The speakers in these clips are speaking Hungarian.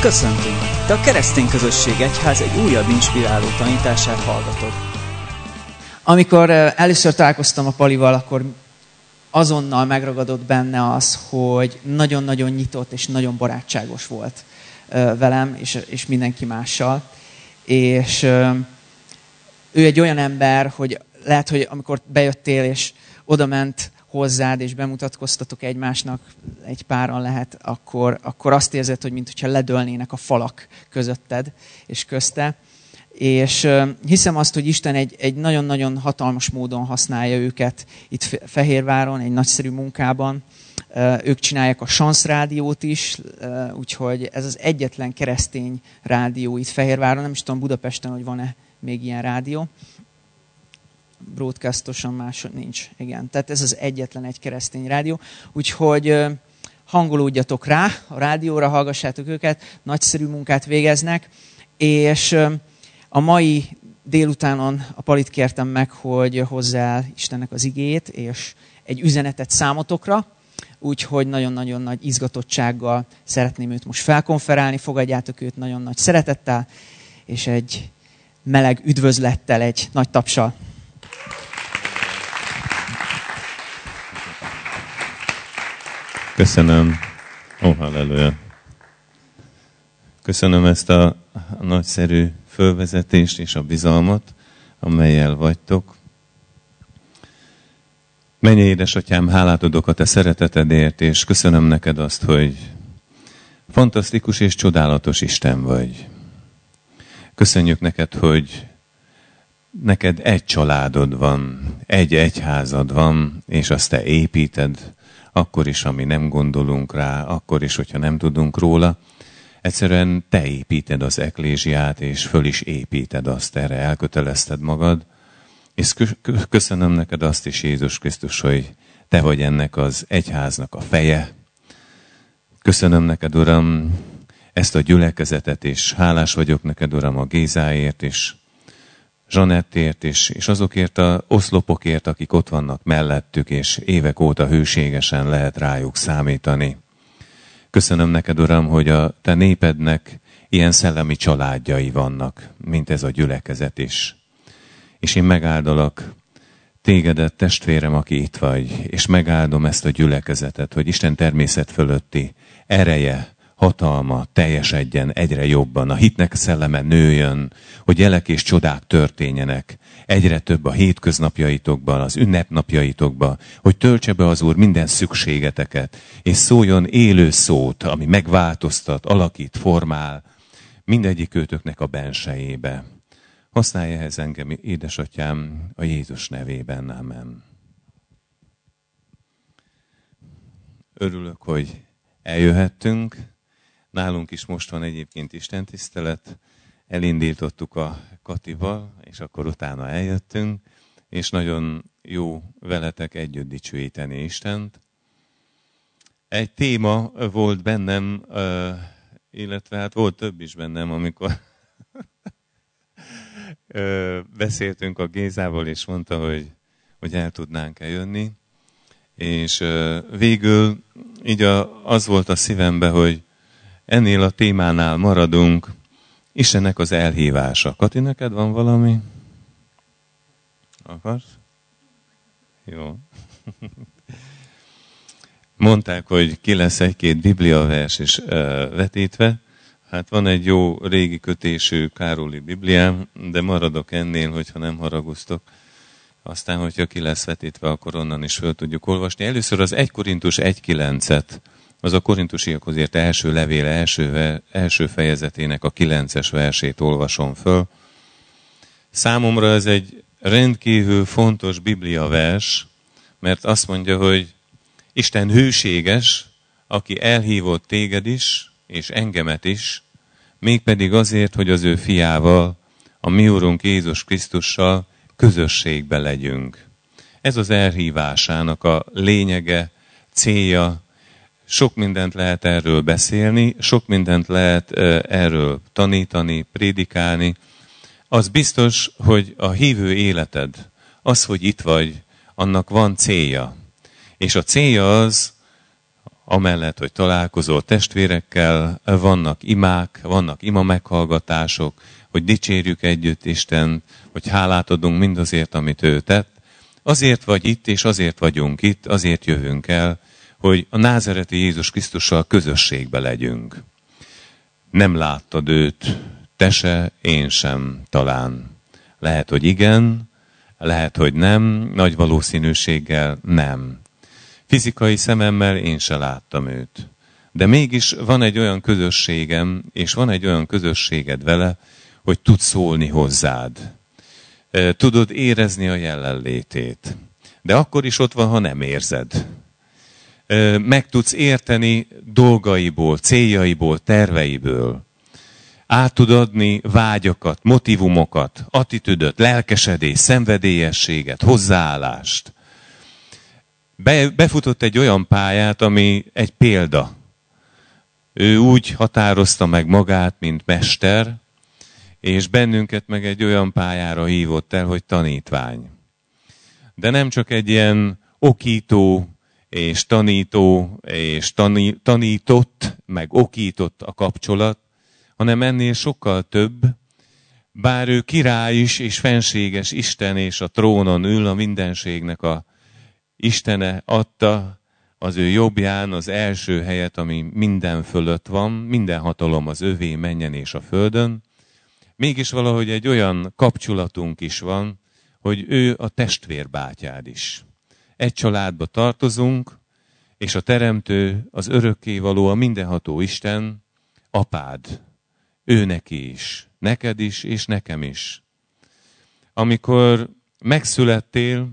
Köszöntünk! Te a Keresztény Közösség Egyház egy újabb inspiráló tanítását hallgatod. Amikor először találkoztam a Palival, akkor azonnal megragadott benne az, hogy nagyon-nagyon nyitott és nagyon barátságos volt velem és mindenki mással. És ő egy olyan ember, hogy lehet, hogy amikor bejöttél és odament hozzád, és bemutatkoztatok egymásnak, egy páran lehet, akkor azt érzed, hogy mintha ledőlnének a falak közötted és közte. És hiszem azt, hogy Isten egy nagyon-nagyon hatalmas módon használja őket itt Fehérváron, egy nagyszerű munkában. Ők csinálják a Sansz rádiót is, úgyhogy ez az egyetlen keresztény rádió itt Fehérváron. Nem is tudom Budapesten, hogy van-e még ilyen rádió. Broadcastosan másod nincs. Igen. Tehát ez az egyetlen egy keresztény rádió. Úgyhogy hangolódjatok rá, a rádióra hallgassátok őket, nagyszerű munkát végeznek, és a mai délutánon a Palit kértem meg, hogy hozzá el Istennek az igéjét, és egy üzenetet számotokra, úgyhogy nagyon-nagyon nagy izgatottsággal szeretném őt most felkonferálni, fogadjátok őt nagyon nagy szeretettel, és egy meleg üdvözlettel, egy nagy tapssal. Köszönöm. Halleluja. Köszönöm ezt a nagyszerű fölvezetést és a bizalmat, amellyel vagytok. Mennyei édesatyám, hálát adok a te szeretetedért, és köszönöm neked azt, hogy fantasztikus és csodálatos Isten vagy. Köszönjük neked, hogy neked egy családod van, egy egyházad van, és azt te építed, akkor is, ami nem gondolunk rá, akkor is, hogyha nem tudunk róla. Egyszerűen te építed az eklézsiát, és föl is építed azt, erre elkötelezted magad. És köszönöm neked azt is, Jézus Krisztus, hogy te vagy ennek az egyháznak a feje. Köszönöm neked, Uram, ezt a gyülekezetet, és hálás vagyok neked, Uram, a Gézáért, és Zsanettért, és azokért az oszlopokért, akik ott vannak mellettük, és évek óta hűségesen lehet rájuk számítani. Köszönöm neked, Uram, hogy a te népednek ilyen szellemi családjai vannak, mint ez a gyülekezet is. És én megáldalak tégedet, testvérem, aki itt vagy, és megáldom ezt a gyülekezetet, hogy Isten természet fölötti ereje, hatalma teljesedjen egyre jobban, a hitnek szelleme nőjön, hogy jelek és csodák történjenek, egyre több a hétköznapjaitokban, az ünnepnapjaitokban, hogy töltse be az Úr minden szükségeteket, és szóljon élő szót, ami megváltoztat, alakít, formál, mindegyik őtöknek a bensejébe. Használj ehhez engem, édesatyám, a Jézus nevében. Amen. Örülök, hogy eljöhettünk. Nálunk is most van egyébként istentisztelet. Elindítottuk a Katival, és akkor utána eljöttünk, és nagyon jó veletek együtt dicsőíteni Istent. Egy téma volt bennem, illetve hát volt több is bennem, amikor beszéltünk a Gézával, és mondta, hogy el tudnánk-e jönni. És végül így az volt a szívembe, hogy ennél a témánál maradunk, Istennek az elhívása. Kati, neked van valami? Akarsz? Jó. Mondták, hogy ki lesz egy-két bibliavers is vetítve. Hát van egy jó régi kötésű Károli Bibliám, de maradok ennél, hogyha nem haraguztok. Aztán, hogyha ki lesz vetítve, akkor onnan is föl tudjuk olvasni. Először az 1 Korintus 1.9-et, az a korintusiakhoz írt első levéle első fejezetének a 9-es versét olvasom föl. Számomra ez egy rendkívül fontos bibliavers, mert azt mondja, hogy Isten hűséges, aki elhívott téged is, és engemet is, mégpedig azért, hogy az ő fiával, a mi Úrunk Jézus Krisztussal közösségbe legyünk. Ez az elhívásának a lényege, célja. Sok mindent lehet erről beszélni, sok mindent lehet erről tanítani, prédikálni. Az biztos, hogy a hívő életed, az, hogy itt vagy, annak van célja. És a célja az, amellett, hogy találkozol testvérekkel, vannak imák, vannak ima meghallgatások, hogy dicsérjük együtt Istent, hogy hálát adunk mindazért, amit ő tett. Azért vagy itt, és azért vagyunk itt, azért jövünk el, hogy a názareti Jézus Krisztussal közösségbe legyünk. Nem láttad őt, te se, én sem talán. Lehet, hogy igen, lehet, hogy nem, nagy valószínűséggel nem. Fizikai szememmel én se láttam őt. De mégis van egy olyan közösségem, és van egy olyan közösséged vele, hogy tudsz szólni hozzád. Tudod érezni a jelenlétét. De akkor is ott van, ha nem érzed. Meg tudsz érteni dolgaiból, céljaiból, terveiből. Át tud adni vágyakat, motivumokat, attitűdöt, lelkesedést, szenvedélyességet, hozzáállást. Befutott egy olyan pályát, ami egy példa. Ő úgy határozta meg magát, mint mester, és bennünket meg egy olyan pályára hívott el, hogy tanítvány. De nem csak egy ilyen okító, és tanító, és tanított, meg okított a kapcsolat, hanem ennél sokkal több, bár ő király is, és fenséges Isten, és a trónon ül, a mindenségnek a Istene adta az ő jobbján az első helyet, ami minden fölött van, minden hatalom az övé mennyen és a földön. Mégis valahogy egy olyan kapcsolatunk is van, hogy ő a testvérbátyád is. Egy családba tartozunk, és a Teremtő, az örökkévaló, a mindenható Isten, apád. Ő neki is, neked is, és nekem is. Amikor megszülettél,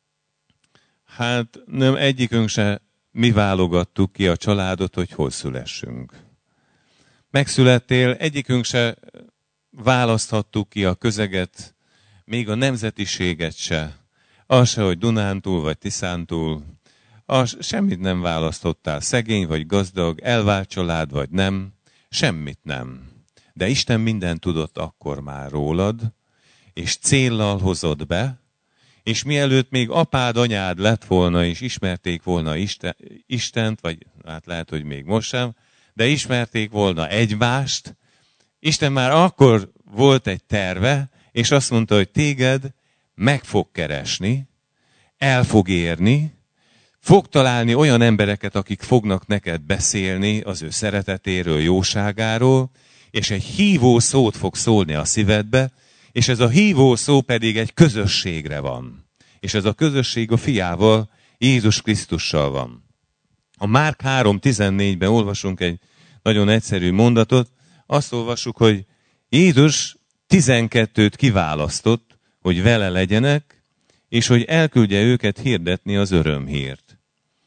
hát nem egyikünk se mi válogattuk ki a családot, hogy hol szülessünk. Megszülettél, egyikünk se választhattuk ki a közeget, még a nemzetiséget se. Az se, hogy Dunántúl vagy Tiszántúl. Semmit nem választottál, szegény vagy gazdag, elvált család vagy nem, semmit nem. De Isten mindent tudott akkor már rólad, és céllal hozott be, és mielőtt még apád, anyád lett volna, és ismerték volna Istent, vagy hát lehet, hogy még most sem, de ismerték volna egymást, Isten már akkor volt egy terve, és azt mondta, hogy téged meg fog keresni, el fog érni, fog találni olyan embereket, akik fognak neked beszélni az ő szeretetéről, jóságáról, és egy hívó szót fog szólni a szívedbe, és ez a hívó szó pedig egy közösségre van. És ez a közösség a fiával, Jézus Krisztussal van. A Márk 3.14-ben olvasunk egy nagyon egyszerű mondatot, azt olvassuk, hogy Jézus 12-t kiválasztott, hogy vele legyenek, és hogy elküldje őket hirdetni az örömhírt.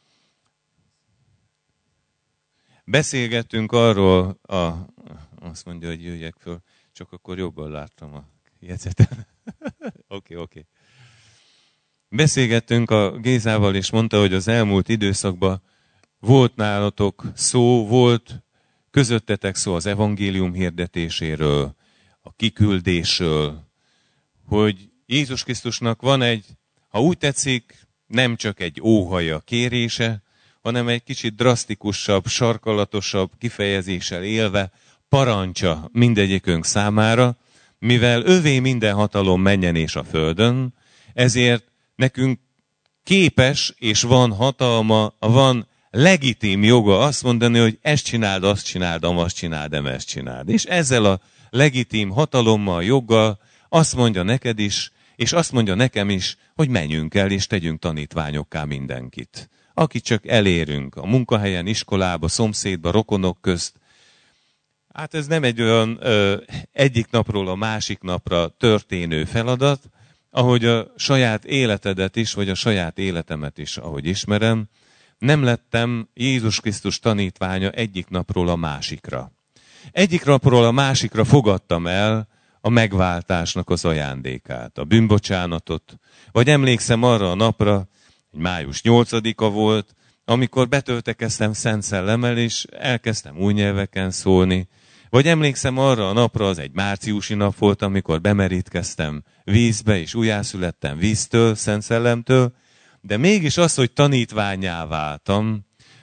Beszélgettünk arról, azt mondja, hogy jöjjek föl, csak akkor jobban láttam a jegyzetet. Oké. Beszélgettünk a Gézával, és mondta, hogy az elmúlt időszakban volt nálatok szó, volt közöttetek szó az evangélium hirdetéséről, a kiküldésről, hogy Jézus Krisztusnak van egy, ha úgy tetszik, nem csak egy óhaja kérése, hanem egy kicsit drasztikusabb, sarkalatosabb kifejezéssel élve parancsa mindegyikünk számára, mivel övé minden hatalom mennyen és a földön, ezért nekünk képes és van hatalma, van legitim joga azt mondani, hogy ezt csináld, azt csináld, azt csináld, ezt csináld. És ezzel a legitim hatalommal, joggal azt mondja neked is, és azt mondja nekem is, hogy menjünk el és tegyünk tanítványokká mindenkit. Akit csak elérünk a munkahelyen, iskolába, szomszédba, rokonok közt. Hát ez nem egy olyan egyik napról a másik napra történő feladat, ahogy a saját életedet is, vagy a saját életemet is, ahogy ismerem, nem lettem Jézus Krisztus tanítványa egyik napról a másikra. Egyik napról a másikra fogadtam el a megváltásnak az ajándékát, a bűnbocsánatot, vagy emlékszem arra a napra, hogy május 8-a volt, amikor betöltekeztem Szent Szellemmel, és elkezdtem új nyelveken szólni, vagy emlékszem arra a napra, az egy márciusi nap volt, amikor bemerítkeztem vízbe, és újjászülettem víztől, Szent Szellemtől, de mégis az, hogy tanítvánnyá váltam,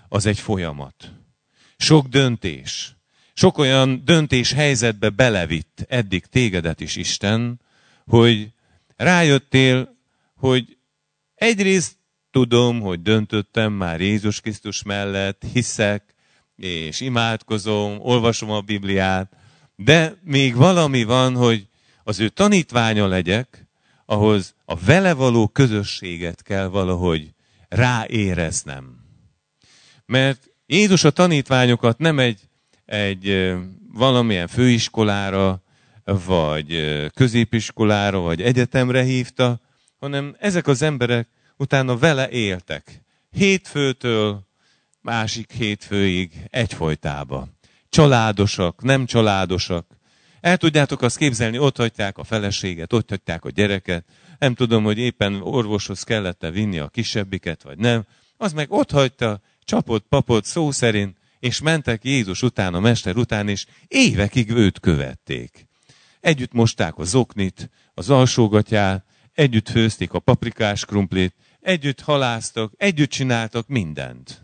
az egy folyamat. Sok döntés. Sok olyan döntés helyzetbe belevitt eddig tégedet is Isten, hogy rájöttél, hogy egyrészt tudom, hogy döntöttem már Jézus Krisztus mellett, hiszek, és imádkozom, olvasom a Bibliát, de még valami van, hogy az ő tanítványa legyek, ahhoz a vele való közösséget kell valahogy ráéreznem. Mert Jézus a tanítványokat nem egy valamilyen főiskolára, vagy középiskolára, vagy egyetemre hívta, hanem ezek az emberek utána vele éltek. Hétfőtől másik hétfőig egyfolytába. Családosak, nem családosak. El tudjátok azt képzelni, ott hagyták a feleséget, ott hagyták a gyereket. Nem tudom, hogy éppen orvoshoz kellett vinni a kisebbiket, vagy nem. Az meg ott hagyta, csapott, papott, szó szerint, és mentek Jézus után, a mester után, és évekig őt követték. Együtt mosták a zoknit, az alsógatyát, együtt főzték a paprikás krumplit, együtt haláztak, együtt csináltak mindent.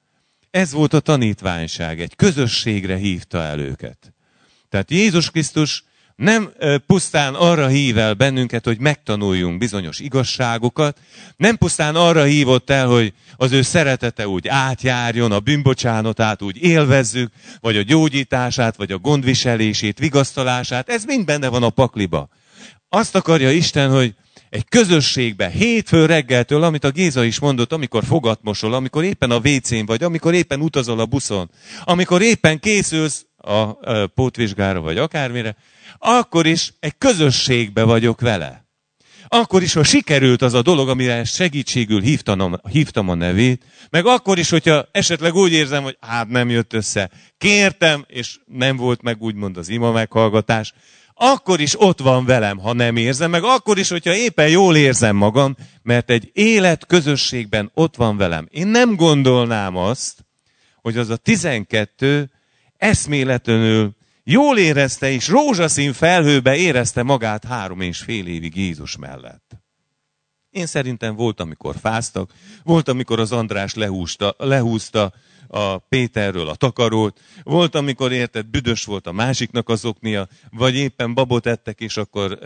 Ez volt a tanítványság, egy közösségre hívta el őket. Tehát Jézus Krisztus nem pusztán arra hív el bennünket, hogy megtanuljunk bizonyos igazságokat, nem pusztán arra hívott el, hogy az ő szeretete úgy átjárjon, a bűnbocsánatát úgy élvezzük, vagy a gyógyítását, vagy a gondviselését, vigasztalását, ez mind benne van a pakliba. Azt akarja Isten, hogy egy közösségbe, hétfő reggeltől, amit a Géza is mondott, amikor fogat mosol, amikor éppen a WC-n vagy, amikor éppen utazol a buszon, amikor éppen készülsz a pótvizsgára vagy akármire, akkor is egy közösségbe vagyok vele. Akkor is, ha sikerült az a dolog, amire segítségül hívtam a nevét, meg akkor is, hogyha esetleg úgy érzem, hogy nem jött össze, kértem, és nem volt meg úgymond az ima meghallgatás, akkor is ott van velem, ha nem érzem, meg akkor is, hogyha éppen jól érzem magam, mert egy élet közösségben ott van velem. Én nem gondolnám azt, hogy az a 12 eszméletlenül jól érezte, és rózsaszín felhőbe érezte magát 3,5 évig Jézus mellett. Én szerintem volt, amikor fáztak, volt, amikor az András lehúzta a Péterről a takarót, volt, amikor érted, büdös volt a másiknak az oknia, vagy éppen babot ettek, és akkor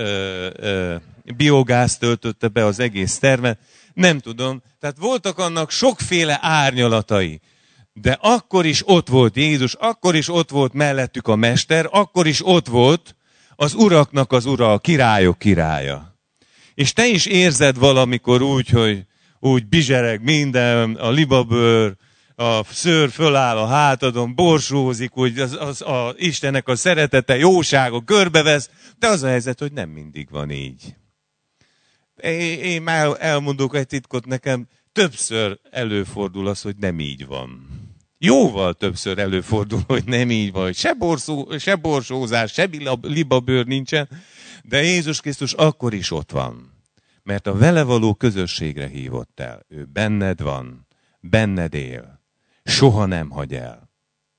biogáz töltötte be az egész termet. Nem tudom. Tehát voltak annak sokféle árnyalatai. De akkor is ott volt Jézus, akkor is ott volt mellettük a mester, akkor is ott volt az uraknak az ura, a királyok királya. És te is érzed valamikor úgy, hogy úgy bizsereg minden, a libabőr, a szőr föláll a hátadon, borsózik, úgy az Istennek a szeretete, jósága körbevesz, de az a helyzet, hogy nem mindig van így. Én már elmondok egy titkot, nekem többször előfordul az, hogy nem így van. Jóval többször előfordul, hogy nem így van, se borsózás, se libabőr nincsen, de Jézus Krisztus akkor is ott van. Mert a vele való közösségre hívott el. Ő benned van, benned él. Soha nem hagy el.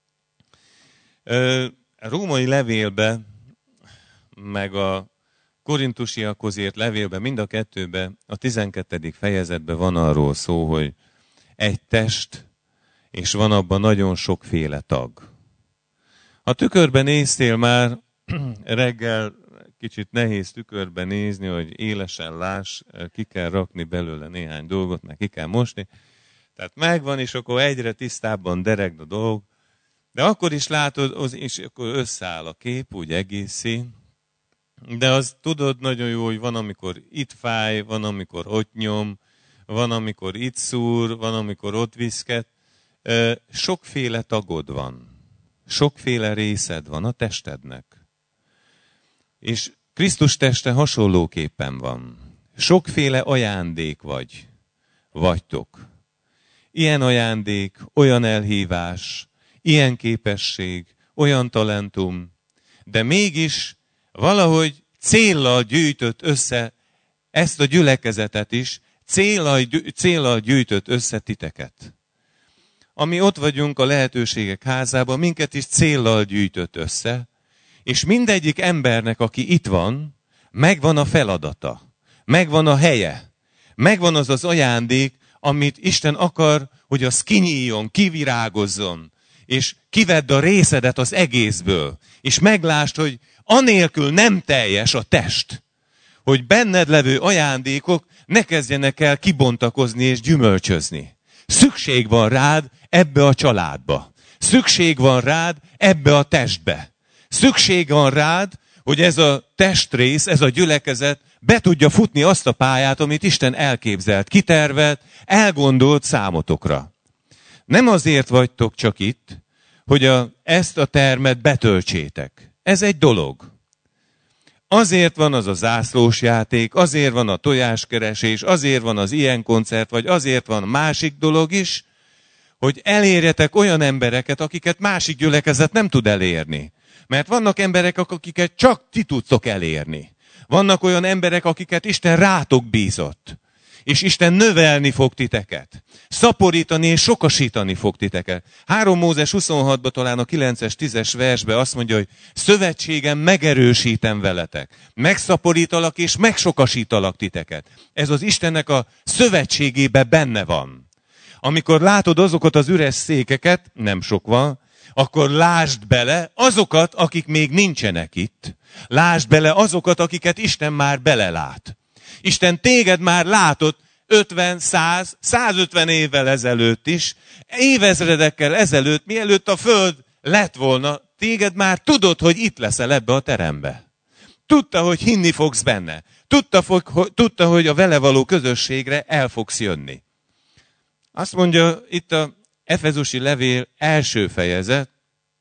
A római levélbe, meg a korintusiakhoz írt levélbe, mind a kettőbe, a 12. fejezetben van arról szó, hogy egy test, és van abban nagyon sokféle tag. Ha tükörben néztél már, reggel kicsit nehéz tükörben nézni, hogy élesen láss, ki kell rakni belőle néhány dolgot, meg ki kell mosni. Tehát megvan, és akkor egyre tisztábban dereg a dolog, de akkor is látod, és akkor összeáll a kép, úgy egészé. De az tudod nagyon jó, hogy van, amikor itt fáj, van, amikor ott nyom, van, amikor itt szúr, van, amikor ott viszket. Sokféle tagod van. Sokféle részed van a testednek. És Krisztus teste hasonlóképpen van. Sokféle ajándék vagytok. Ilyen ajándék, olyan elhívás, ilyen képesség, olyan talentum, de mégis valahogy céllal gyűjtött össze ezt a gyülekezetet is, céllal gyűjtött össze titeket. Ami ott vagyunk a lehetőségek házában, minket is céllal gyűjtött össze, és mindegyik embernek, aki itt van, megvan a feladata, megvan a helye, megvan az az ajándék, amit Isten akar, hogy az kinyíljon, kivirágozzon, és kivedd a részedet az egészből, és meglásd, hogy anélkül nem teljes a test, hogy benned levő ajándékok ne kezdjenek el kibontakozni és gyümölcsözni. Szükség van rád ebbe a családba. Szükség van rád ebbe a testbe. Szükség van rád, hogy ez a testrész, ez a gyülekezet be tudja futni azt a pályát, amit Isten elképzelt, kitervelt, elgondolt számotokra. Nem azért vagytok csak itt, hogy ezt a termet betöltsétek. Ez egy dolog. Azért van az a zászlós játék, azért van a tojáskeresés, azért van az ilyen koncert, vagy azért van másik dolog is, hogy elérjetek olyan embereket, akiket másik gyülekezet nem tud elérni. Mert vannak emberek, akiket csak ti tudtok elérni. Vannak olyan emberek, akiket Isten rátok bízott. És Isten növelni fog titeket. Szaporítani és sokasítani fog titeket. 3 Mózes 26-ban talán a 9-es, 10-es versben azt mondja, hogy szövetségem megerősítem veletek. Megszaporítalak és megsokasítalak titeket. Ez az Istennek a szövetségében benne van. Amikor látod azokat az üres székeket, nem sok van, akkor lásd bele azokat, akik még nincsenek itt. Lásd bele azokat, akiket Isten már belelát. Isten téged már látott 50, 100, 150 évvel ezelőtt is, évezredekkel ezelőtt, mielőtt a föld lett volna, téged már tudod, hogy itt leszel ebbe a terembe. Tudta, hogy hinni fogsz benne. Tudta, hogy a vele való közösségre el fogsz jönni. Azt mondja itt a Efezusi levél első fejezet,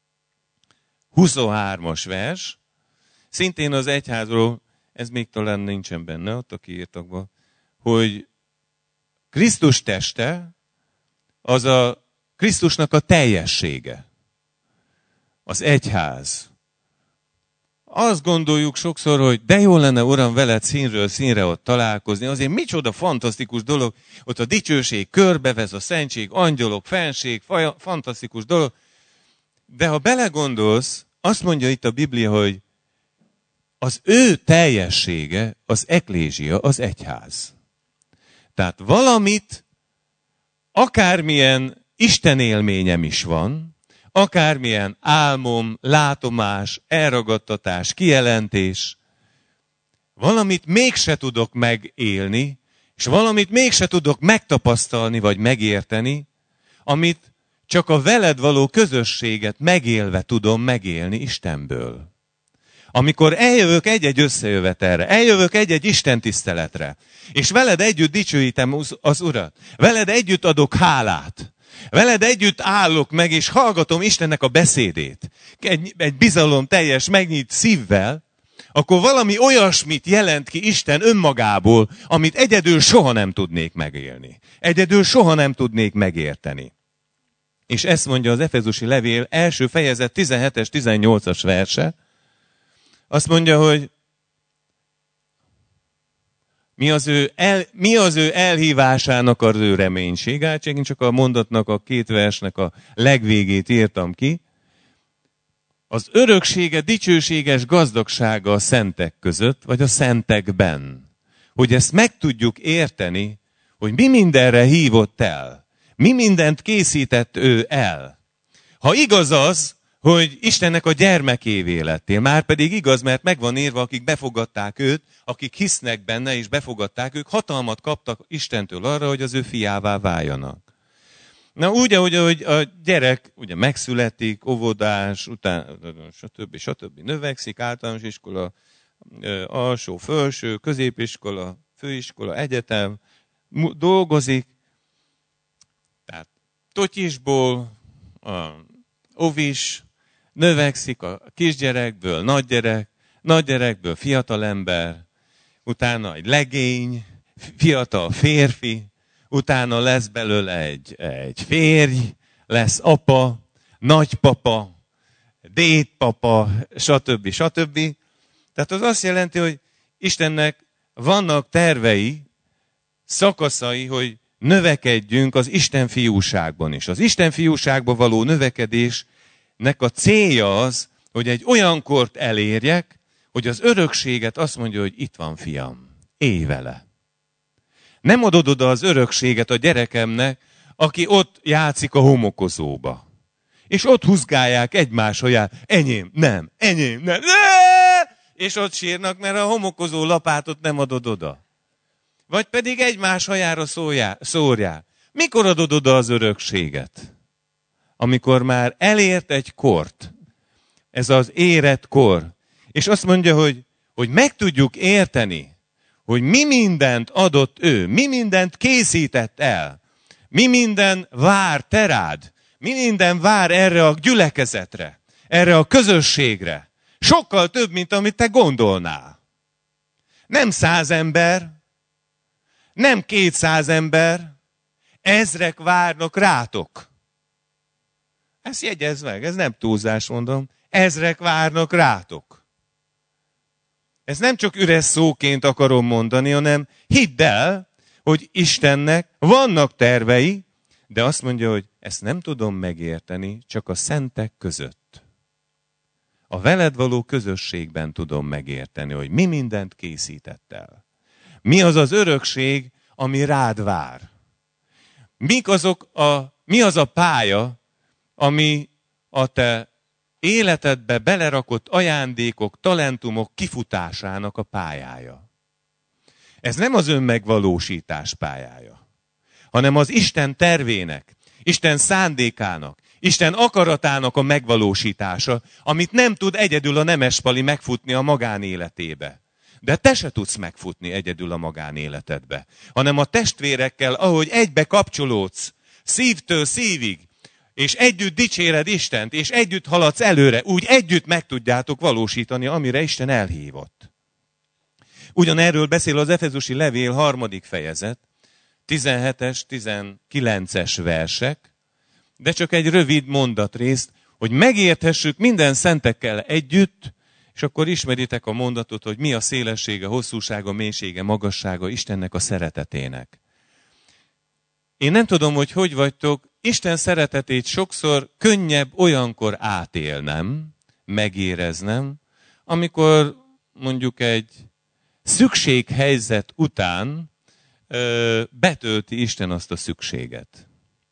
23-as vers, szintén az egyházról, ez még talán nincsen benne, ott a kiírtakban, hogy Krisztus teste, az a Krisztusnak a teljessége. Az egyház. Azt gondoljuk sokszor, hogy de jó lenne, Uram, veled színről színre ott találkozni. Azért micsoda fantasztikus dolog, ott a dicsőség körbevez, a szentség, angyalok, fenség, fantasztikus dolog. De ha belegondolsz, azt mondja itt a Biblia, hogy az ő teljessége az eklézsia, az egyház. Tehát valamit, akármilyen Isten élményem is van, akármilyen álmom, látomás, elragadtatás, kijelentés, valamit mégse tudok megélni, és valamit mégse tudok megtapasztalni, vagy megérteni, amit csak a veled való közösséget megélve tudom megélni Istenből. Amikor eljövök egy-egy összejövetelre, eljövök egy-egy istentiszteletre, és veled együtt dicsőítem az Urat, veled együtt adok hálát, veled együtt állok meg, és hallgatom Istennek a beszédét, egy bizalom teljes, megnyit szívvel, akkor valami olyasmit jelent ki Isten önmagából, amit egyedül soha nem tudnék megélni. Egyedül soha nem tudnék megérteni. És ezt mondja az Efezusi levél első fejezet 17-es, 18-as verse. Azt mondja, hogy mi az ő elhívásának az ő reménység. Hát én csak a mondatnak a 2 versnek a legvégét írtam ki. Az öröksége, dicsőséges gazdagsága a szentek között, vagy a szentekben. Hogy ezt meg tudjuk érteni, hogy mi mindenre hívott el. Mi mindent készített ő el. Ha igaz az, hogy Istennek a gyermekévé lettél, már pedig igaz, mert megvan írva, akik befogadták őt, akik hisznek benne és befogadták, ők hatalmat kaptak Istentől arra, hogy az ő fiává váljanak. Na úgy, ahogy a gyerek ugye megszületik, óvodás, utána stb. Növekszik, általános iskola, alsó, felső, középiskola, főiskola, egyetem, dolgozik, tehát totyisból, ovis, növekszik a kisgyerekből nagygyerekből fiatalember, utána egy legény, fiatal férfi, utána lesz belőle egy férj, lesz apa, nagypapa, dédpapa, stb. Tehát az azt jelenti, hogy Istennek vannak tervei, szakaszai, hogy növekedjünk az Isten fiúságban is. Az Isten fiúságban való növekedésnek a célja az, hogy egy olyan kort elérjek, hogy az örökséget azt mondja, hogy itt van fiam, élj vele. Nem adod oda az örökséget a gyerekemnek, aki ott játszik a homokozóba. És ott húzgálják egymás haját. Enyém, nem. És ott sírnak, mert a homokozó lapátot nem adod oda. Vagy pedig egymás hajára szórják. Mikor adod oda az örökséget? Amikor már elért egy kort. Ez az érett kor. És azt mondja, hogy meg tudjuk érteni, hogy mi mindent adott ő, mi mindent készített el, mi minden vár te rád, mi minden vár erre a gyülekezetre, erre a közösségre. Sokkal több, mint amit te gondolnál. Nem 100 ember, nem 200 ember, ezrek várnak rátok. Ezt jegyezd meg, ez nem túlzás, mondom. Ezrek várnak rátok. Ez nem csak üres szóként akarom mondani, hanem hidd el, hogy Istennek vannak tervei, de azt mondja, hogy ezt nem tudom megérteni, csak a szentek között. A veled való közösségben tudom megérteni, hogy mi mindent készített el. Mi az az örökség, ami rád vár? Mi az a pálya, ami a te életedbe belerakott ajándékok, talentumok kifutásának a pályája? Ez nem az önmegvalósítás pályája, hanem az Isten tervének, Isten szándékának, Isten akaratának a megvalósítása, amit nem tud egyedül a Nemespali megfutni a magánéletébe. De te se tudsz megfutni egyedül a magánéletedbe, hanem a testvérekkel, ahogy egybe kapcsolódsz, szívtől szívig, és együtt dicséred Istent, és együtt haladsz előre, úgy együtt meg tudjátok valósítani, amire Isten elhívott. Ugyanerről beszél az Efezusi levél 3. fejezet, 17-es, 19-es versek, de csak egy rövid mondatrészt, hogy megérthessük minden szentekkel együtt, és akkor ismeritek a mondatot, hogy mi a szélessége, hosszúsága, mélysége, magassága Istennek a szeretetének. Én nem tudom, hogy vagytok, Isten szeretetét sokszor könnyebb olyankor átélnem, megéreznem, amikor mondjuk egy szükséghelyzet után betölti Isten azt a szükséget.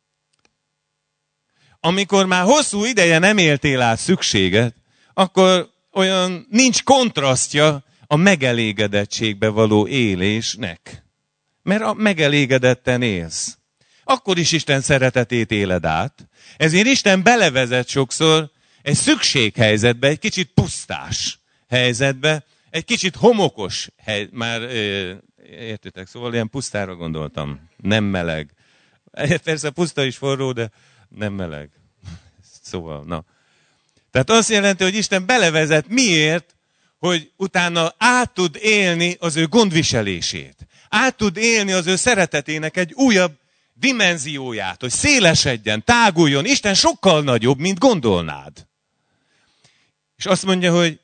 Amikor már hosszú ideje nem éltél át szükséget, akkor olyan nincs kontrasztja a megelégedettségbe való élésnek. Mert megelégedetten élsz. Akkor is Isten szeretetét éled át. Ezért Isten belevezet sokszor egy szükséghelyzetbe, egy kicsit pusztás helyzetbe, egy kicsit homokos már értitek, szóval ilyen pusztára gondoltam. Nem meleg. Persze puszta is forró, de nem meleg. Szóval, na. Tehát azt jelenti, hogy Isten belevezet. Miért? Hogy utána át tud élni az ő gondviselését. Át tud élni az ő szeretetének egy újabb dimenzióját, hogy szélesedjen, táguljon. Isten sokkal nagyobb, mint gondolnád. És azt mondja, hogy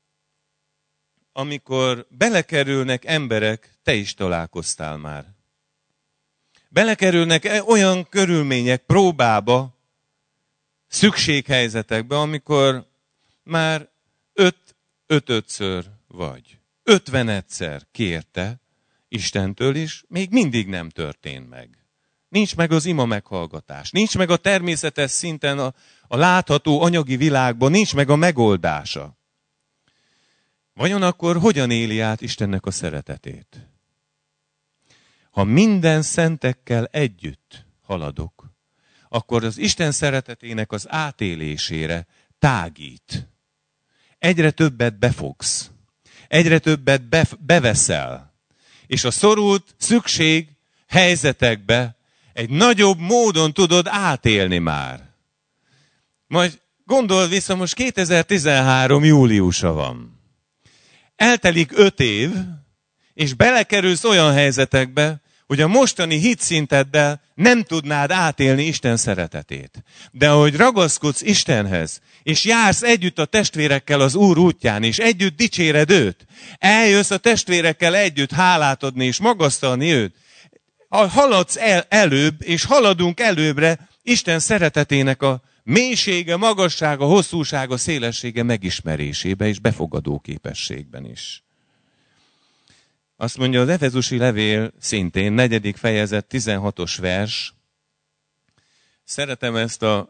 amikor belekerülnek emberek, te is találkoztál már. Belekerülnek olyan körülmények, próbába, szükséghelyzetekbe, amikor már 5-5-ször vagy 50-szer kérte Istentől is, még mindig nem történt meg. Nincs meg az ima meghallgatás, nincs meg a természetes szinten a látható anyagi világban, nincs meg a megoldása. Vajon akkor hogyan éli át Istennek a szeretetét? Ha minden szentekkel együtt haladok, akkor az Isten szeretetének az átélésére tágít. Egyre többet befogsz, egyre többet beveszel, és a szorult szükség helyzetekbe egy nagyobb módon tudod átélni már. Majd gondold vissza, most 2013. júliusa van. Eltelik 5 év, és belekerülsz olyan helyzetekbe, hogy a mostani hitszinteddel nem tudnád átélni Isten szeretetét. De ahogy ragaszkodsz Istenhez, és jársz együtt a testvérekkel az Úr útján, és együtt dicséred őt, eljössz a testvérekkel együtt hálát adni, és magasztalni őt, haladsz előbb, és haladunk előbbre Isten szeretetének a mélysége, magassága, hosszúsága, szélessége megismerésébe, és befogadó képességben is. Azt mondja az Efezusi levél szintén, 4. fejezet, 16. vers. Szeretem ezt a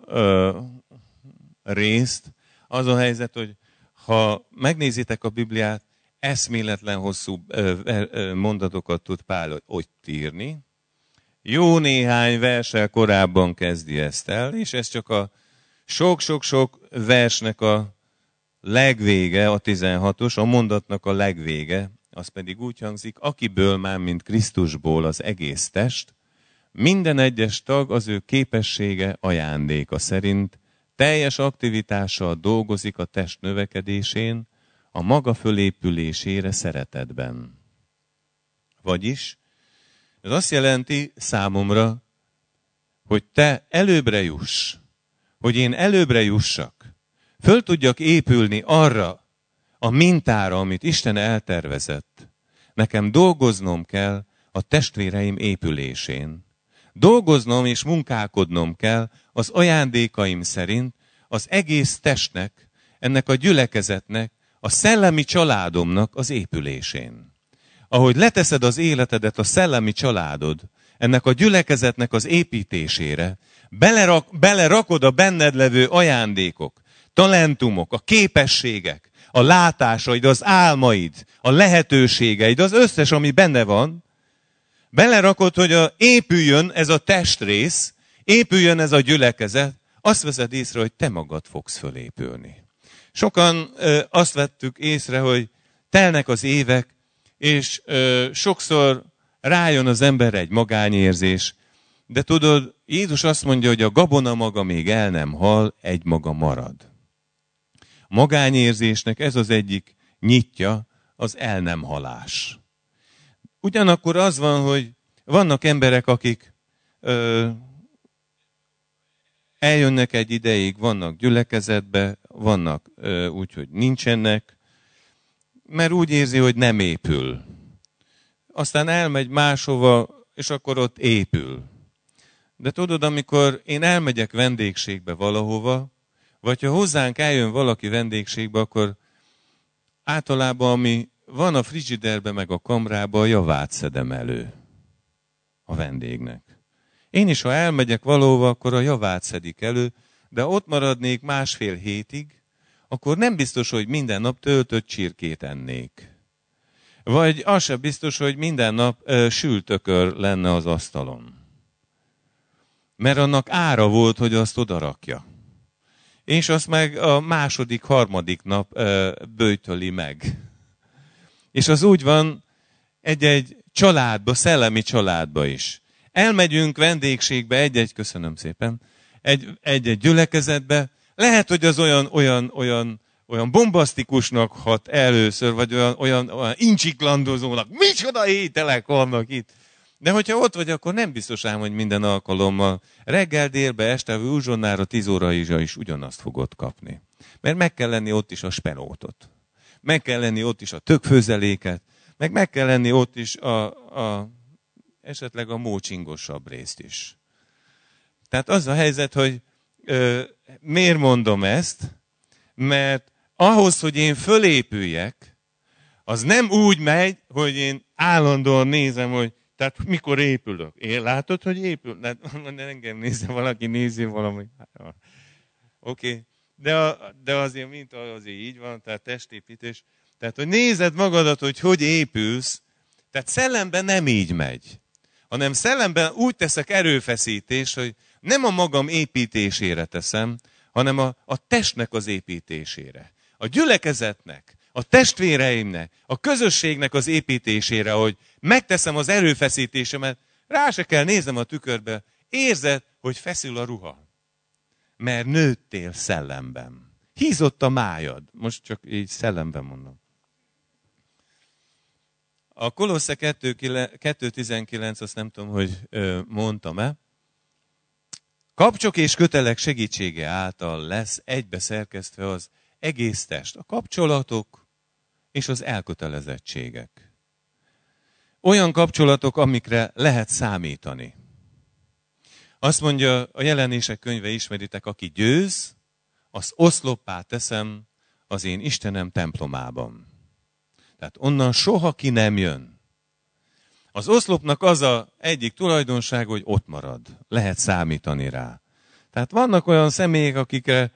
részt. Az a helyzet, hogy ha megnézitek a Bibliát, eszméletlen hosszú mondatokat tud Pál ott írni. Jó néhány verssel korábban kezdi ezt el, és ez csak a sok-sok-sok versnek a legvége, a 16-os, a mondatnak a legvége, az pedig úgy hangzik, akiből már, mint Krisztusból az egész test, minden egyes tag az ő képessége ajándéka szerint teljes aktivitással dolgozik a test növekedésén, a maga fölépülésére szeretetben. Vagyis, ez azt jelenti számomra, hogy te előbbre juss, hogy én előbbre jussak, föl tudjak épülni arra a mintára, amit Isten eltervezett. Nekem dolgoznom kell a testvéreim épülésén. Dolgoznom és munkálkodnom kell az ajándékaim szerint az egész testnek, ennek a gyülekezetnek, a szellemi családomnak az épülésén. Ahogy leteszed az életedet a szellemi családod, ennek a gyülekezetnek az építésére, belerakod a benned levő ajándékok, talentumok, a képességek, a látásaid, az álmaid, a lehetőségeid, az összes, ami benne van, belerakod, hogy épüljön ez a testrész, épüljön ez a gyülekezet, azt veszed észre, hogy te magad fogsz fölépülni. Sokan azt vettük észre, hogy telnek az évek, és sokszor rájön az emberre egy magányérzés, de tudod, Jézus azt mondja, hogy a gabona maga még el nem hal, egy maga marad. A magányérzésnek ez az egyik nyitja, az el nem halás. Ugyanakkor az van, hogy vannak emberek, akik eljönnek egy ideig, vannak gyülekezetbe, vannak úgy, hogy nincsenek, mert úgy érzi, hogy nem épül. Aztán elmegy máshova, és akkor ott épül. De tudod, amikor én elmegyek vendégségbe valahova, vagy ha hozzánk eljön valaki vendégségbe, akkor általában ami van a frigiderbe meg a kamrába, a javát szedem elő a vendégnek. Én is, ha elmegyek valahova, akkor a javát szedik elő, de ott maradnék 1,5 hétig, akkor nem biztos, hogy minden nap töltött csirkét ennék. Vagy az sem biztos, hogy minden nap sült ökör lenne az asztalon. Mert annak ára volt, hogy azt odarakja. És azt meg a 2., 3. nap böjtöli meg. És az úgy van egy-egy családba, szellemi családba is. Elmegyünk vendégségbe köszönöm szépen, egy gyülekezetbe, lehet, hogy az olyan bombasztikusnak hat először, vagy olyan incsiklandozónak, micsoda ételek vannak itt. De hogyha ott vagy, akkor nem biztos ám, hogy minden alkalommal reggel, délbe, este, uzsonnára, 10 óraig is ugyanazt fogod kapni. Mert meg kell lenni ott is a spenótot. Meg kell lenni ott is a tökfőzeléket, meg kell lenni ott is esetleg a mócsingosabb részt is. Tehát az a helyzet, hogy miért mondom ezt? Mert ahhoz, hogy én fölépüljek, az nem úgy megy, hogy én állandóan nézem, hogy tehát mikor épülök. Én látod, hogy épül? Engem nézze, valaki nézi valami. Oké. De azért, mint azért így van, tehát testépítés. Tehát, hogy nézed magadat, hogy épülsz, tehát szellemben nem így megy. Hanem szellemben úgy teszek erőfeszítést, hogy nem a magam építésére teszem, hanem a testnek az építésére. A gyülekezetnek, a testvéreimnek, a közösségnek az építésére, hogy megteszem az erőfeszítésemet, rá se kell néznem a tükörbe, érzed, hogy feszül a ruha. Mert nőttél szellemben. Hízott a májad. Most csak így szellemben mondom. A Kolosse 2.19, azt nem tudom, hogy mondtam-e. Kapcsok és kötelek segítsége által lesz egybeszerkesztve az egész test. A kapcsolatok és az elkötelezettségek. Olyan kapcsolatok, amikre lehet számítani. Azt mondja a Jelenések könyve, ismeritek, aki győz, azt oszloppá teszem az én Istenem templomában. Tehát onnan soha ki nem jön. Az oszlopnak az a egyik tulajdonság, hogy ott marad. Lehet számítani rá. Tehát vannak olyan személyek, akikre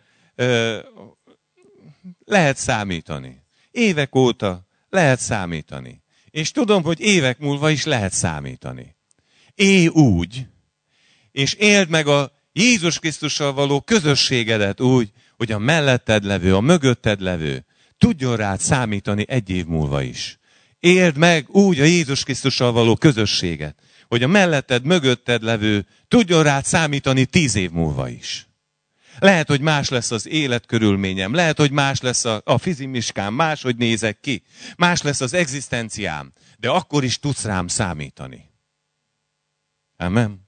lehet számítani. Évek óta lehet számítani. És tudom, hogy évek múlva is lehet számítani. Élj úgy, és éld meg a Jézus Krisztussal való közösségedet úgy, hogy a melletted levő, a mögötted levő tudjon rád számítani egy év múlva is. Éld meg úgy a Jézus Krisztussal való közösséget, hogy a melletted, mögötted levő tudjon rád számítani 10 év múlva is. Lehet, hogy más lesz az életkörülményem, lehet, hogy más lesz a fizimiskám, máshogy nézek ki, más lesz az egzisztenciám, de akkor is tudsz rám számítani. Amen.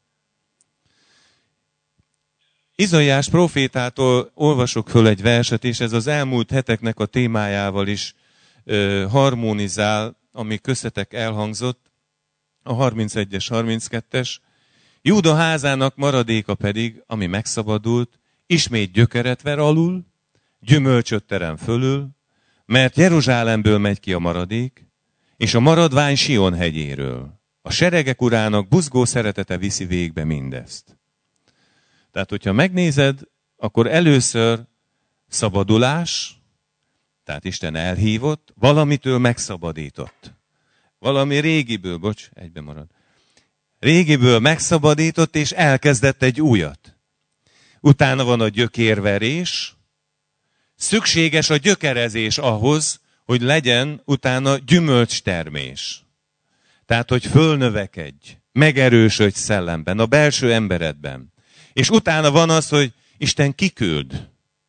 Izaiás prófétától olvasok föl egy verset, és ez az elmúlt heteknek a témájával is harmonizál, ami köztetek elhangzott, a 31-es, 32-es. Júda házának maradéka pedig, ami megszabadult, ismét gyökeret ver alul, gyümölcsöt terem fölül, mert Jeruzsálemből megy ki a maradék, és a maradvány Sion hegyéről. A seregek urának buzgó szeretete viszi végbe mindezt. Tehát, hogyha megnézed, akkor először szabadulás, tehát Isten elhívott, valamitől megszabadított. Valami régiből, egybe marad. Régiből megszabadított, és elkezdett egy újat. Utána van a gyökérverés. Szükséges a gyökerezés ahhoz, hogy legyen utána gyümölcstermés. Tehát, hogy fölnövekedj, megerősödj szellemben, a belső emberedben. És utána van az, hogy Isten kiküld.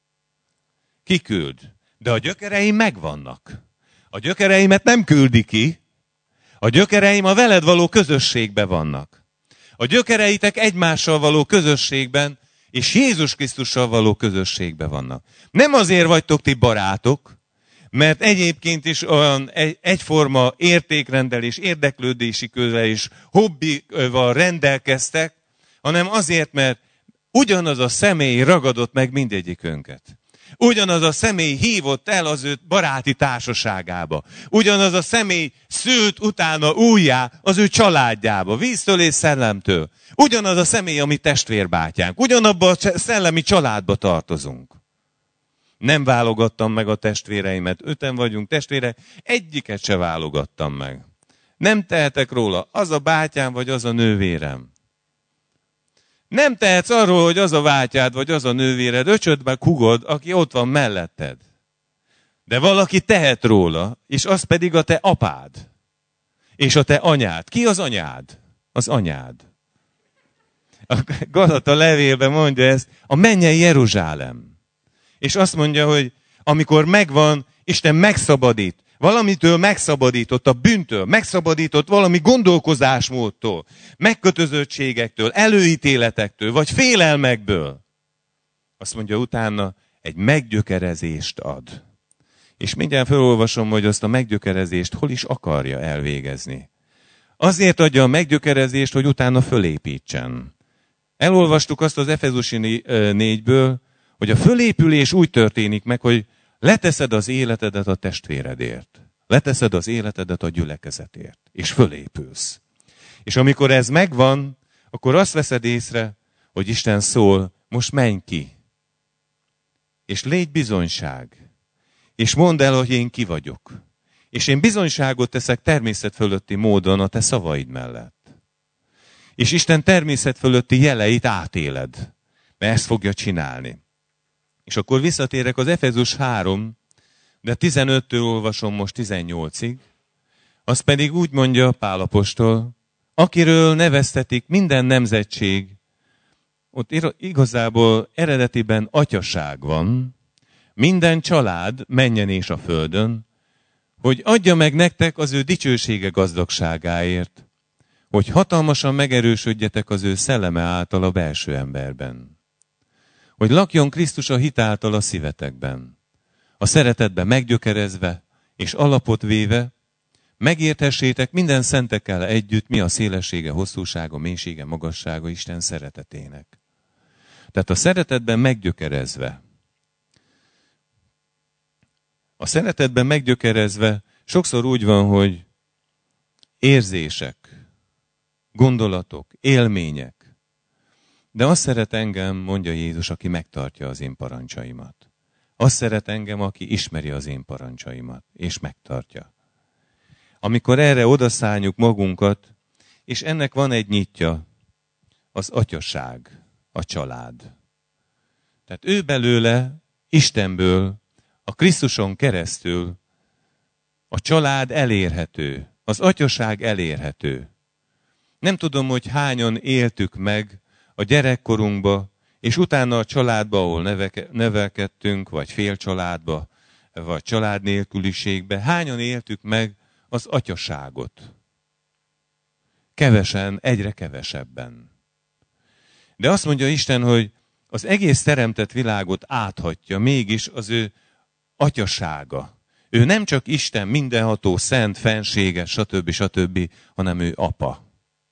Kiküld. De a gyökereim megvannak. A gyökereimet nem küldi ki. A gyökereim a veled való közösségben vannak. A gyökereitek egymással való közösségben, és Jézus Krisztussal való közösségben vannak. Nem azért vagytok ti barátok, mert egyébként is olyan egyforma értékrendelés, érdeklődési közel és hobbival rendelkeztek, hanem azért, mert ugyanaz a személy ragadott meg mindegyikünket. Ugyanaz a személy hívott el az ő baráti társaságába. Ugyanaz a személy szült utána újjá az ő családjába, víztől és szellemtől. Ugyanaz a személy, ami testvérbátyánk. Ugyanabba a szellemi családba tartozunk. Nem válogattam meg a testvéreimet. 5-en vagyunk testvérek, egyiket se válogattam meg. Nem tehetek róla, az a bátyám vagy az a nővérem. Nem tehetsz arról, hogy az a bátyád vagy az a nővéred, öcsöd meg hugod, aki ott van melletted. De valaki tehet róla, és az pedig a te apád. És a te anyád. Ki az anyád? Az anyád. A Galata levélben mondja ezt, a mennyei Jeruzsálem. És azt mondja, hogy amikor megvan, Isten megszabadít. Valamitől megszabadított, a bűntől, megszabadított valami gondolkozásmódtól, megkötözöttségektől, előítéletektől, vagy félelmekből. Azt mondja utána, egy meggyökerezést ad. És mindjárt felolvasom, hogy azt a meggyökerezést hol is akarja elvégezni. Azért adja a meggyökerezést, hogy utána fölépítsen. Elolvastuk azt az Efezusi 4-ből, hogy a fölépülés úgy történik meg, hogy leteszed az életedet a testvéredért. Leteszed az életedet a gyülekezetért. És fölépülsz. És amikor ez megvan, akkor azt veszed észre, hogy Isten szól, most menj ki. És légy bizonyság. És mondd el, hogy én ki vagyok. És én bizonyságot teszek természet fölötti módon a te szavaid mellett. És Isten természet fölötti jeleit átéled. Mert ezt fogja csinálni. És akkor visszatérek az Efezus 3, de 15-től olvasom most 18-ig. Az pedig úgy mondja Pál apostol, akiről neveztetik minden nemzetség, ott igazából eredetiben atyaság van, minden család mennyen és a földön, hogy adja meg nektek az ő dicsősége gazdagságáért, hogy hatalmasan megerősödjetek az ő szelleme által a belső emberben. Hogy lakjon Krisztus a hit által a szívetekben, a szeretetben meggyökerezve és alapot véve, megérthessétek minden szentekkel együtt, mi a szélessége, hosszúsága, mélysége, magassága Isten szeretetének. Tehát a szeretetben meggyökerezve. A szeretetben meggyökerezve sokszor úgy van, hogy érzések, gondolatok, élmények. De azt szeret engem, mondja Jézus, aki megtartja az én parancsaimat. Azt szeret engem, aki ismeri az én parancsaimat, és megtartja. Amikor erre odaszálljuk magunkat, és ennek van egy nyitja, az atyaság, a család. Tehát ő belőle, Istenből, a Krisztuson keresztül a család elérhető, az atyaság elérhető. Nem tudom, hogy hányan éltük meg a gyerekkorunkba, és utána a családba, ahol nevelkedtünk, vagy félcsaládba, vagy család nélküliségbe, hányan éltük meg az atyaságot. Kevesen, egyre kevesebben. De azt mondja Isten, hogy az egész teremtett világot áthatja mégis az ő atyasága. Ő nem csak Isten, mindenható, szent, fenséges, stb., hanem ő apa.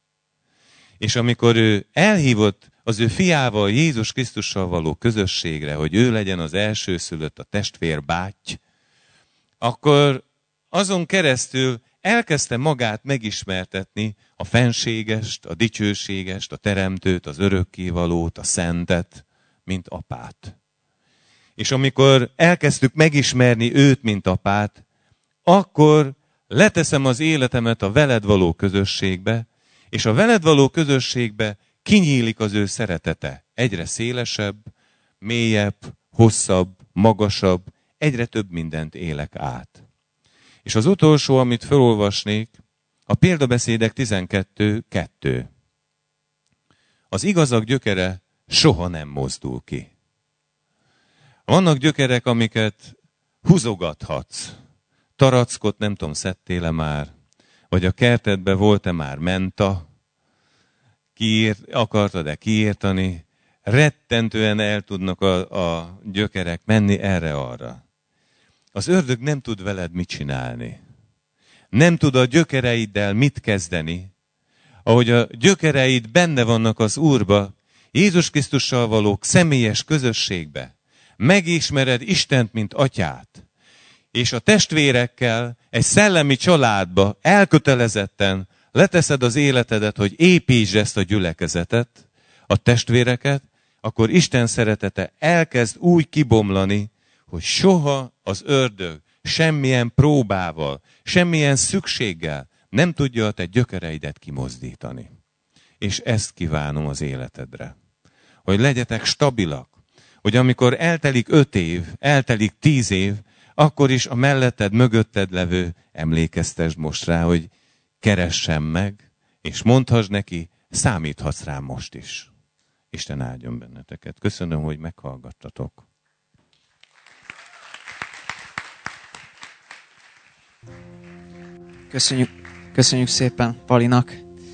És amikor ő elhívott az ő fiával, Jézus Krisztussal való közösségre, hogy ő legyen az elsőszülött, a testvér báty, akkor azon keresztül elkezdte magát megismertetni, a fenségest, a dicsőségest, a teremtőt, az örökkévalót, a szentet, mint apát. És amikor elkezdtük megismerni őt, mint apát, akkor leteszem az életemet a veled való közösségbe, és a veled való közösségbe kinyílik az ő szeretete. Egyre szélesebb, mélyebb, hosszabb, magasabb, egyre több mindent élek át. És az utolsó, amit felolvasnék, a Példabeszédek 12:2. Az igazak gyökere soha nem mozdul ki. Vannak gyökerek, amiket húzogathatsz. Tarackot, nem tudom, szedtél-e már? Vagy a kertedben volt-e már menta? Akartad-e kiírtani? Rettentően el tudnak a gyökerek menni erre-arra. Az ördög nem tud veled mit csinálni. Nem tud a gyökereiddel mit kezdeni. Ahogy a gyökereid benne vannak az Úrba, Jézus Krisztussal való személyes közösségbe, megismered Istent, mint atyát, és a testvérekkel egy szellemi családba elkötelezetten leteszed az életedet, hogy építsd ezt a gyülekezetet, a testvéreket, akkor Isten szeretete elkezd úgy kibomlani, hogy soha az ördög semmilyen próbával, semmilyen szükséggel nem tudja a te gyökereidet kimozdítani. És ezt kívánom az életedre. Hogy legyetek stabilak, hogy amikor eltelik 5 év, eltelik 10 év, akkor is a melletted, mögötted levő emlékeztesd most rá, hogy keressem meg, és mondhass neki, számíthatsz rám most is. Isten áldjon benneteket. Köszönöm, hogy meghallgattatok. Köszönjük szépen Palinak.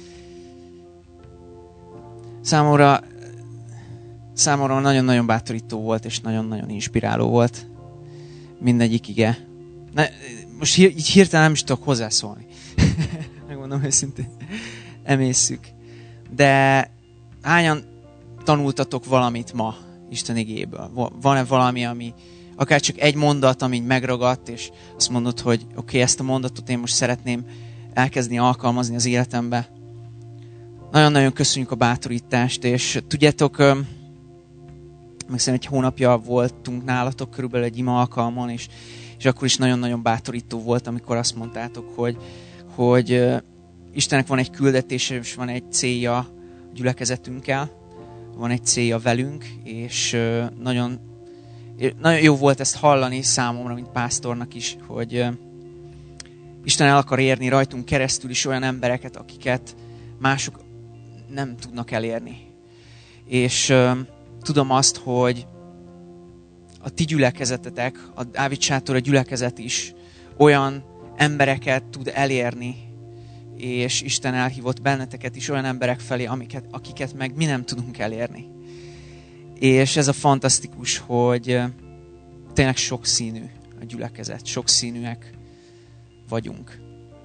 Számomra nagyon-nagyon bátorító volt, és nagyon-nagyon inspiráló volt mindegyik ige. Most így hirtelen nem is tudok hozzászólni. Megmondom őszintén. Emészszük. De hányan tanultatok valamit ma Isten igéből? Van-e valami, ami akár csak egy mondat, ami megragadt, és azt mondod, hogy oké, ezt a mondatot én most szeretném elkezdeni alkalmazni az életembe. Nagyon-nagyon köszönjük a bátorítást, és tudjátok, meg szerintem egy hónapja voltunk nálatok körülbelül egy ima alkalmon, és akkor is nagyon-nagyon bátorító volt, amikor azt mondtátok, hogy Istennek van egy küldetése, és van egy célja a gyülekezetünkkel, van egy célja velünk, és nagyon jó volt ezt hallani számomra, mint pásztornak is, hogy Isten el akar érni rajtunk keresztül is olyan embereket, akiket mások nem tudnak elérni. És tudom azt, hogy a ti gyülekezetetek, a Dávid sátor, a gyülekezet is olyan embereket tud elérni, és Isten elhívott benneteket is olyan emberek felé, akiket meg mi nem tudunk elérni. És ez a fantasztikus, hogy tényleg sokszínű a gyülekezet, sokszínűek vagyunk.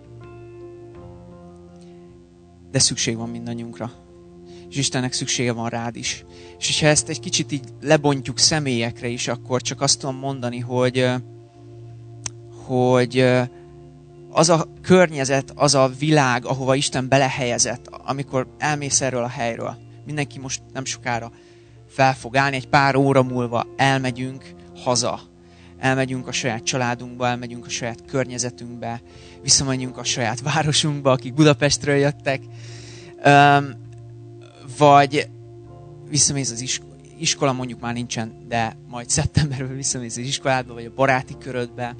De szükség van mindannyiunkra. És Istennek szüksége van rád is. És ha ezt egy kicsit így lebontjuk személyekre is, akkor csak azt tudom mondani, hogy az a környezet, az a világ, ahova Isten belehelyezett, amikor elmész erről a helyről. Mindenki most nem sokára fel fog állni, egy pár óra múlva elmegyünk haza. Elmegyünk a saját családunkba, elmegyünk a saját környezetünkbe, visszamegyünk a saját városunkba, akik Budapestről jöttek, vagy visszamész az iskola, mondjuk már nincsen, de majd szeptemberben visszamész az iskoládba, vagy a baráti körödbe.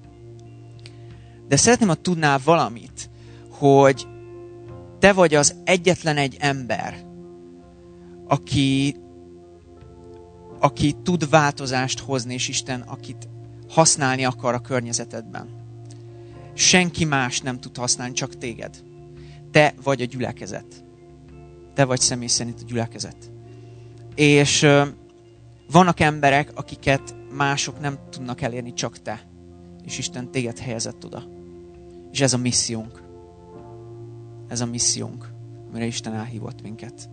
De szeretném, ha tudnál valamit, hogy te vagy az egyetlen egy ember, aki tud változást hozni, és Isten, akit használni akar a környezetedben. Senki más nem tud használni, csak téged. Te vagy a gyülekezet. Te vagy személy szerint a gyülekezet. És vannak emberek, akiket mások nem tudnak elérni, csak te. És Isten téged helyezett oda. És ez a missziónk. Ez a missziónk, amire Isten elhívott minket.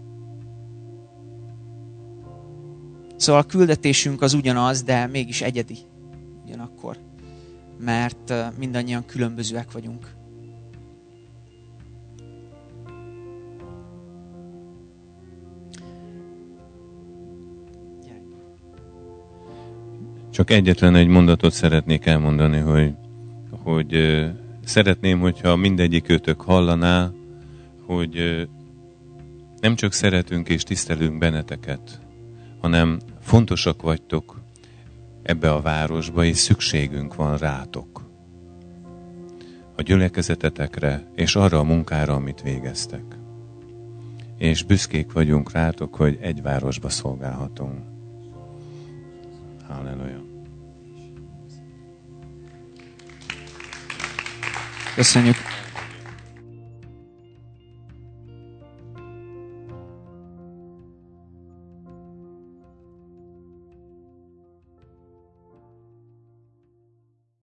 Szóval a küldetésünk az ugyanaz, de mégis egyedi ugyanakkor. Mert mindannyian különbözőek vagyunk. Csak egyetlen egy mondatot szeretnék elmondani, hogy szeretném, hogyha mindegyik őtök hallaná, hogy nem csak szeretünk és tisztelünk benneteket, hanem fontosak vagytok ebbe a városba, és szükségünk van rátok. A gyülekezetetekre, és arra a munkára, amit végeztek. És büszkék vagyunk rátok, hogy egy városba szolgálhatunk. Halleluja. Köszönjük.